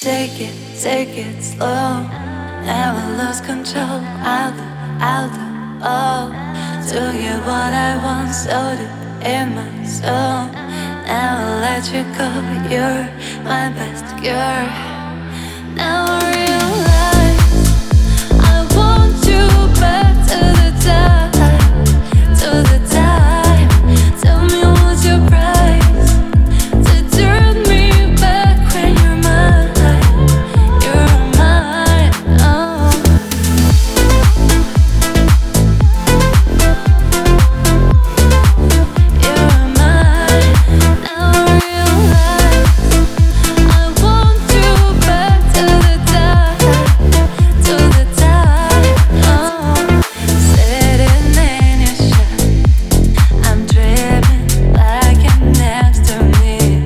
take it slow. Never lose control. I'll do all to get what I want. So deep in my soul. Never let you go. You're my best cure. Now I realize I want you back to the time, to the time. Tell me what's your price to turn me back when you're mine, you're mine. Oh. You're mine. Now I realize I want you back to the time, to the time. Oh. Sitting in your shade, I'm dreaming like you're next to me.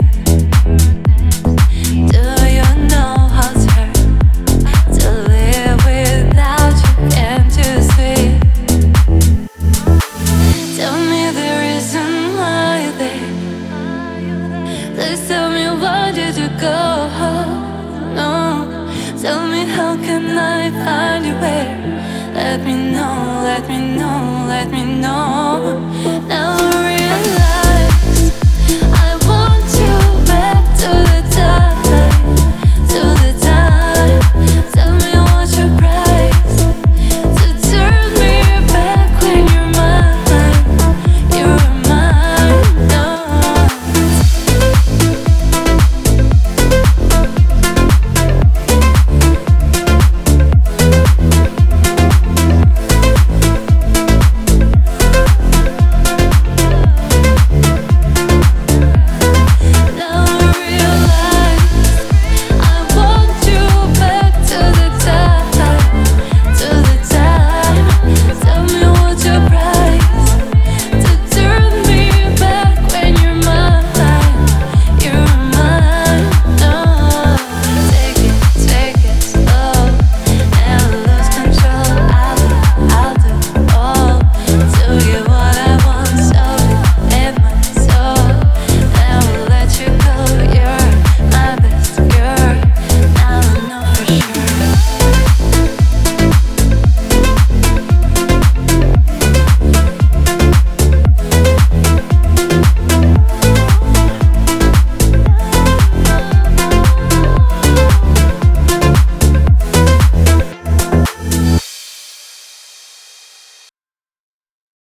Do you know how it's hurt to live without you? Can't you see? Tell me the reason why they. Please tell me why did you go? No, tell me how can I find you where? Let me know, let me know, let me know. Now I realize